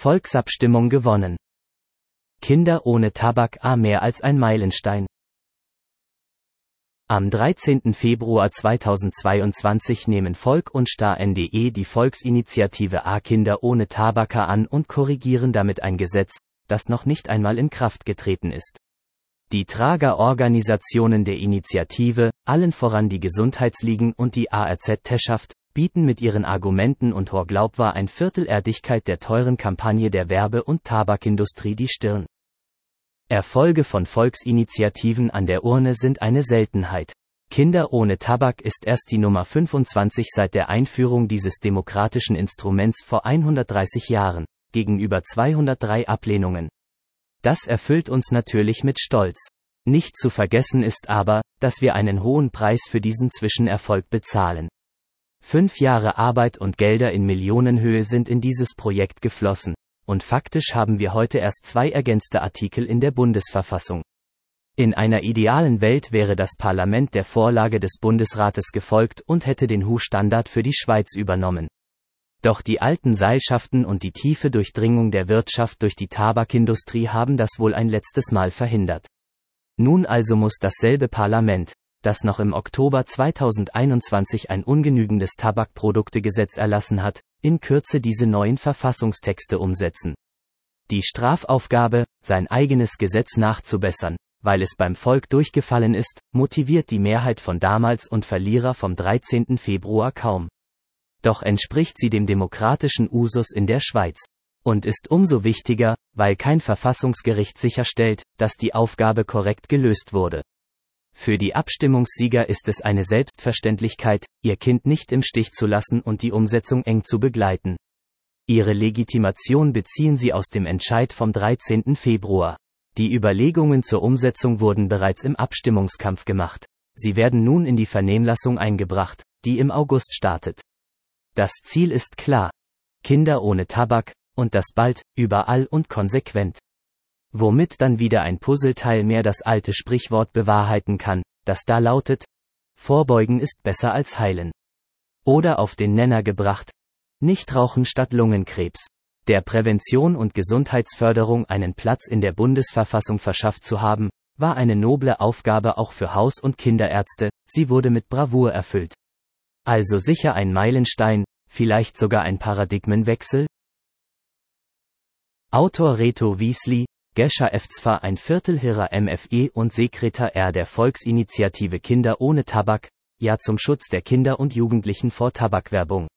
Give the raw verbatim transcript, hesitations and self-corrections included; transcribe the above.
Volksabstimmung gewonnen. Kinder ohne Tabak a mehr als ein Meilenstein. Am dreizehnten Februar zweitausendzweiundzwanzig nehmen Volk und Star.de die Volksinitiative A Kinder ohne Tabak an und korrigieren damit ein Gesetz, das noch nicht einmal in Kraft getreten ist. Die Trägerorganisationen der Initiative, allen voran die Gesundheitsligen und die A R Z-Teschaft, bieten mit ihren Argumenten und hoher Glaubwahr ein Viertelerdigkeit der teuren Kampagne der Werbe- und Tabakindustrie die Stirn. Erfolge von Volksinitiativen an der Urne sind eine Seltenheit. Kinder ohne Tabak ist erst die Nummer fünfundzwanzig seit der Einführung dieses demokratischen Instruments vor hundertdreißig Jahren, gegenüber zweihundertdrei Ablehnungen. Das erfüllt uns natürlich mit Stolz. Nicht zu vergessen ist aber, dass wir einen hohen Preis für diesen Zwischenerfolg bezahlen. Fünf Jahre Arbeit und Gelder in Millionenhöhe sind in dieses Projekt geflossen. Und faktisch haben wir heute erst zwei ergänzte Artikel in der Bundesverfassung. In einer idealen Welt wäre das Parlament der Vorlage des Bundesrates gefolgt und hätte den H U-Standard für die Schweiz übernommen. Doch die alten Seilschaften und die tiefe Durchdringung der Wirtschaft durch die Tabakindustrie haben das wohl ein letztes Mal verhindert. Nun also muss dasselbe Parlament, das noch im Oktober zweitausendeinundzwanzig ein ungenügendes Tabakproduktegesetz erlassen hat, in Kürze diese neuen Verfassungstexte umsetzen. Die Strafaufgabe, sein eigenes Gesetz nachzubessern, weil es beim Volk durchgefallen ist, motiviert die Mehrheit von damals und Verlierer vom dreizehnten Februar kaum. Doch entspricht sie dem demokratischen Usus in der Schweiz. Und ist umso wichtiger, weil kein Verfassungsgericht sicherstellt, dass die Aufgabe korrekt gelöst wurde. Für die Abstimmungssieger ist es eine Selbstverständlichkeit, ihr Kind nicht im Stich zu lassen und die Umsetzung eng zu begleiten. Ihre Legitimation beziehen sie aus dem Entscheid vom dreizehnten Februar. Die Überlegungen zur Umsetzung wurden bereits im Abstimmungskampf gemacht. Sie werden nun in die Vernehmlassung eingebracht, die im August startet. Das Ziel ist klar. Kinder ohne Tabak, und das bald, überall und konsequent. Womit dann wieder ein Puzzleteil mehr das alte Sprichwort bewahrheiten kann, das da lautet: Vorbeugen ist besser als heilen. Oder auf den Nenner gebracht: Nichtrauchen statt Lungenkrebs. Der Prävention und Gesundheitsförderung einen Platz in der Bundesverfassung verschafft zu haben, war eine noble Aufgabe auch für Haus- und Kinderärzte, sie wurde mit Bravour erfüllt. Also sicher ein Meilenstein, vielleicht sogar ein Paradigmenwechsel? Autor Reto Wiesli, Gescher Efzfa ein Viertelhirrer M F E und Sekretär der Volksinitiative Kinder ohne Tabak, ja zum Schutz der Kinder und Jugendlichen vor Tabakwerbung.